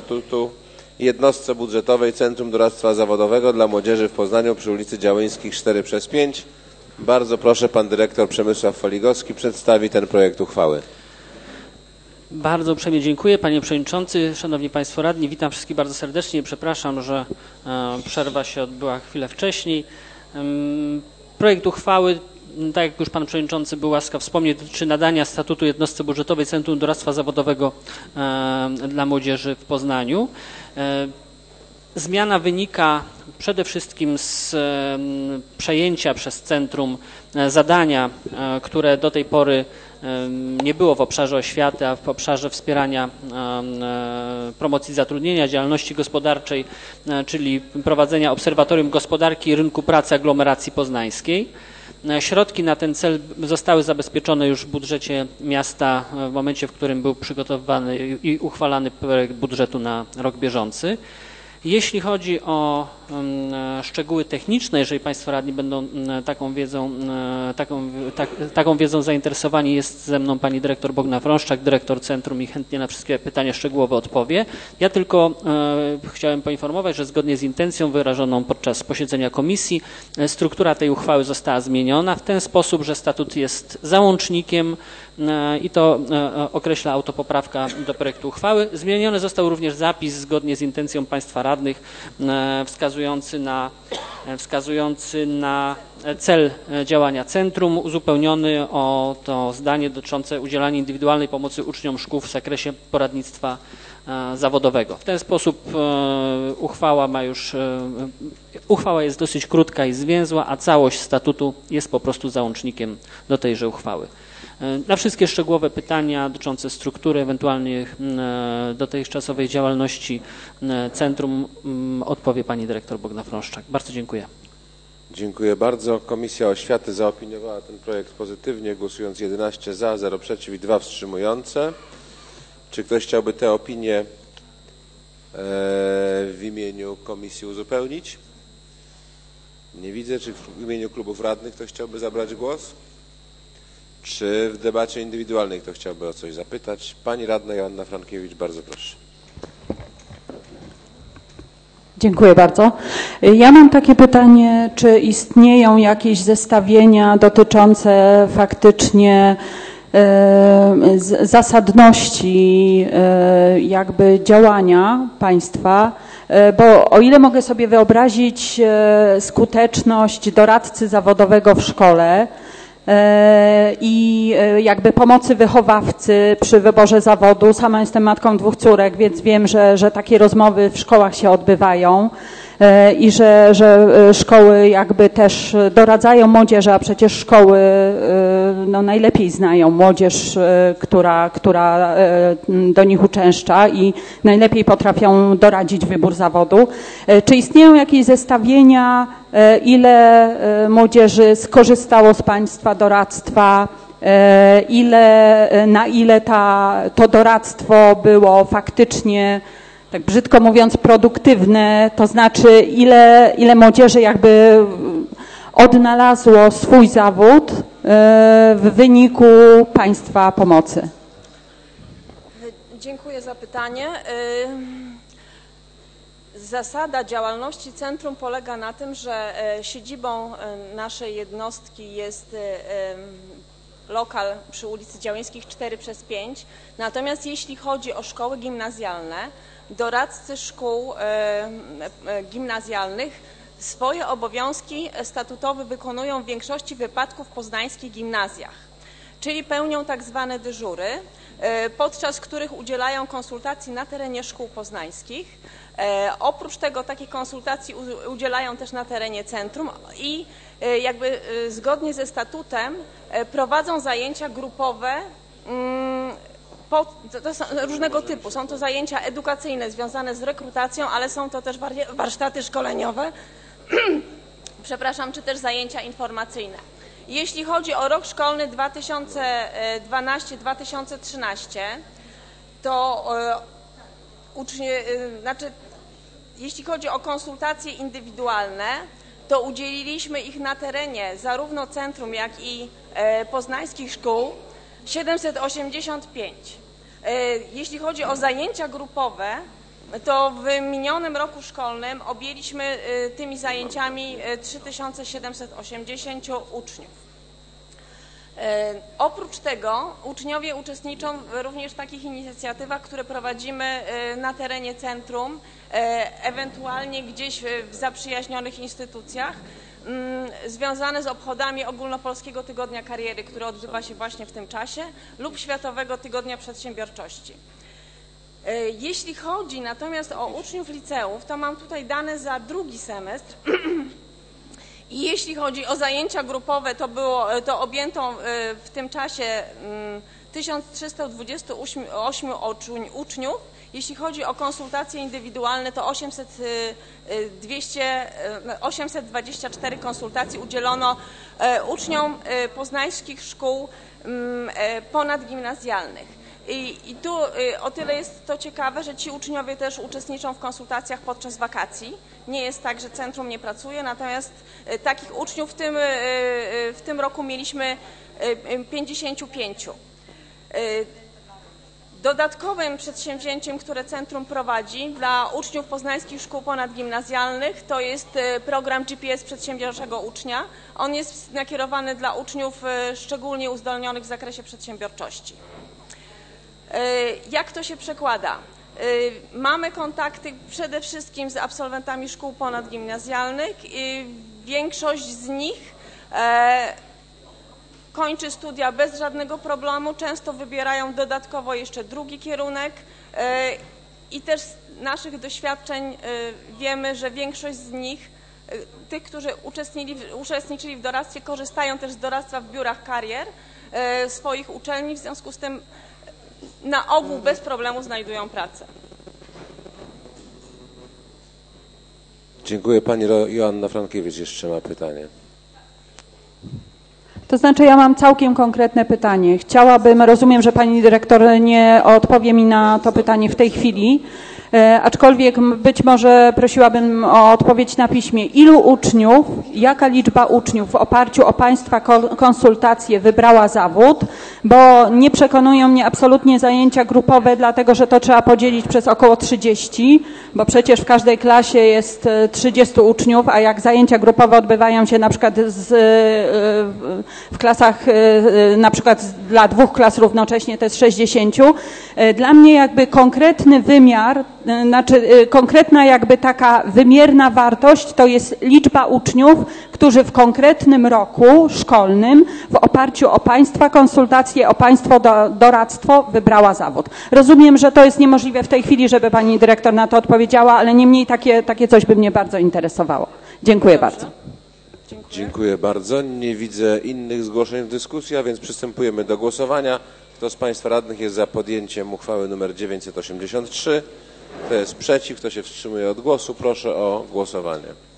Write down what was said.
statutu jednostce budżetowej Centrum Doradztwa Zawodowego dla Młodzieży w Poznaniu przy ulicy Działyńskich 4/5. Bardzo proszę, pan dyrektor Przemysław Foligowski przedstawi ten projekt uchwały. Bardzo uprzejmie dziękuję, panie przewodniczący, szanowni państwo radni. Witam wszystkich bardzo serdecznie. Przepraszam, że przerwa się odbyła chwilę wcześniej. Projekt uchwały, tak jak już pan przewodniczący był łaskaw wspomnieć, dotyczy nadania statutu jednostce budżetowej Centrum Doradztwa Zawodowego dla Młodzieży w Poznaniu. Zmiana wynika przede wszystkim z przejęcia przez centrum zadania, które do tej pory nie było w obszarze oświaty, a w obszarze wspierania promocji zatrudnienia, działalności gospodarczej, czyli prowadzenia Obserwatorium Gospodarki i Rynku Pracy Aglomeracji Poznańskiej. Środki na ten cel zostały zabezpieczone już w budżecie miasta w momencie, w którym był przygotowywany i uchwalany projekt budżetu na rok bieżący. Jeśli chodzi o szczegóły techniczne, jeżeli państwo radni będą taką wiedzą zainteresowani, jest ze mną pani dyrektor Bogna Frąszczak, dyrektor centrum i chętnie na wszystkie pytania szczegółowo odpowie. Ja tylko chciałem poinformować, że zgodnie z intencją wyrażoną podczas posiedzenia komisji struktura tej uchwały została zmieniona w ten sposób, że statut jest załącznikiem i to określa autopoprawka do projektu uchwały. Zmieniony został również zapis zgodnie z intencją państwa radnych wskazujący na cel działania centrum, uzupełniony o to zdanie dotyczące udzielania indywidualnej pomocy uczniom szkół w zakresie poradnictwa zawodowego. W ten sposób uchwała jest dosyć krótka i zwięzła, a całość statutu jest po prostu załącznikiem do tejże uchwały. Na wszystkie szczegółowe pytania dotyczące struktury, ewentualnie dotychczasowej działalności centrum odpowie pani dyrektor Bogna Frąszczak. Bardzo dziękuję. Dziękuję bardzo. Komisja Oświaty zaopiniowała ten projekt pozytywnie, głosując 11 za, 0 przeciw i 2 wstrzymujące. Czy ktoś chciałby te opinie w imieniu komisji uzupełnić? Nie widzę. Czy w imieniu klubów radnych ktoś chciałby zabrać głos? Czy w debacie indywidualnej ktoś chciałby o coś zapytać? Pani radna Joanna Frankiewicz, bardzo proszę. Dziękuję bardzo. Ja mam takie pytanie, czy istnieją jakieś zestawienia dotyczące faktycznie zasadności jakby działania państwa, bo o ile mogę sobie wyobrazić skuteczność doradcy zawodowego w szkole, i jakby pomocy wychowawcy przy wyborze zawodu. Sama jestem matką 2 córek, więc wiem, że takie rozmowy w szkołach się odbywają i że szkoły jakby też doradzają młodzieży, a przecież szkoły no, najlepiej znają młodzież, która do nich uczęszcza i najlepiej potrafią doradzić wybór zawodu. Czy istnieją jakieś zestawienia, ile młodzieży skorzystało z państwa doradztwa, na ile to doradztwo było faktycznie, tak brzydko mówiąc, produktywne, to znaczy ile młodzieży jakby odnalazło swój zawód w wyniku państwa pomocy? Dziękuję za pytanie. Zasada działalności centrum polega na tym, że siedzibą naszej jednostki jest lokal przy ulicy Działyńskich 4/5. Natomiast jeśli chodzi o szkoły gimnazjalne, doradcy szkół gimnazjalnych swoje obowiązki statutowe wykonują w większości wypadków w poznańskich gimnazjach, czyli pełnią tak zwane dyżury, podczas których udzielają konsultacji na terenie szkół poznańskich. Oprócz tego takich konsultacji udzielają też na terenie centrum i jakby zgodnie ze statutem prowadzą zajęcia grupowe to są różnego typu. Są to zajęcia edukacyjne związane z rekrutacją, ale są to też warsztaty szkoleniowe, przepraszam, czy też zajęcia informacyjne. Jeśli chodzi o rok szkolny 2012-2013, to jeśli chodzi o konsultacje indywidualne, to udzieliliśmy ich na terenie zarówno centrum, jak i poznańskich szkół 785. Jeśli chodzi o zajęcia grupowe, to w minionym roku szkolnym objęliśmy tymi zajęciami 3780 uczniów. Oprócz tego uczniowie uczestniczą również w takich inicjatywach, które prowadzimy na terenie centrum, ewentualnie gdzieś w zaprzyjaźnionych instytucjach, związane z obchodami Ogólnopolskiego Tygodnia Kariery, który odbywa się właśnie w tym czasie, lub Światowego Tygodnia Przedsiębiorczości. Jeśli chodzi natomiast o uczniów liceów, to mam tutaj dane za drugi semestr. I jeśli chodzi o zajęcia grupowe, to objęto w tym czasie 1328 uczniów. Jeśli chodzi o konsultacje indywidualne, to 824 konsultacji udzielono uczniom poznańskich szkół ponadgimnazjalnych. I tu o tyle jest to ciekawe, że ci uczniowie też uczestniczą w konsultacjach podczas wakacji. Nie jest tak, że centrum nie pracuje, natomiast takich uczniów w tym roku mieliśmy 55. Dodatkowym przedsięwzięciem, które centrum prowadzi dla uczniów poznańskich szkół ponadgimnazjalnych, to jest program GPS Przedsiębiorczego Ucznia. On jest nakierowany dla uczniów szczególnie uzdolnionych w zakresie przedsiębiorczości. Jak to się przekłada? Mamy kontakty przede wszystkim z absolwentami szkół ponadgimnazjalnych. Większość z nich kończy studia bez żadnego problemu, często wybierają dodatkowo jeszcze drugi kierunek i też z naszych doświadczeń wiemy, że większość z nich, tych, którzy uczestniczyli w doradztwie, korzystają też z doradztwa w biurach karier swoich uczelni, w związku z tym na ogół bez problemu znajdują pracę. Dziękuję. Pani Joanna Frankiewicz jeszcze ma pytanie. To znaczy ja mam całkiem konkretne pytanie. Chciałabym, rozumiem, że pani dyrektor nie odpowie mi na to pytanie w tej chwili, aczkolwiek być może prosiłabym o odpowiedź na piśmie. Ilu uczniów, jaka liczba uczniów w oparciu o państwa konsultacje wybrała zawód, bo nie przekonują mnie absolutnie zajęcia grupowe, dlatego że to trzeba podzielić przez około 30, bo przecież w każdej klasie jest 30 uczniów, a jak zajęcia grupowe odbywają się na przykład w klasach, na przykład dla 2 klas równocześnie to jest 60. Dla mnie jakby konkretny wymiar, znaczy konkretna jakby taka wymierna wartość to jest liczba uczniów, którzy w konkretnym roku szkolnym w oparciu o państwa konsultacje, o państwo doradztwo wybrała zawód. Rozumiem, że to jest niemożliwe w tej chwili, żeby pani dyrektor na to odpowiedziała, ale niemniej takie coś by mnie bardzo interesowało. Dziękuję bardzo. Dziękuję bardzo. Nie widzę innych zgłoszeń w dyskusji, a więc przystępujemy do głosowania. Kto z Państwa radnych jest za podjęciem uchwały nr 983? Kto jest przeciw? Kto się wstrzymuje od głosu? Proszę o głosowanie.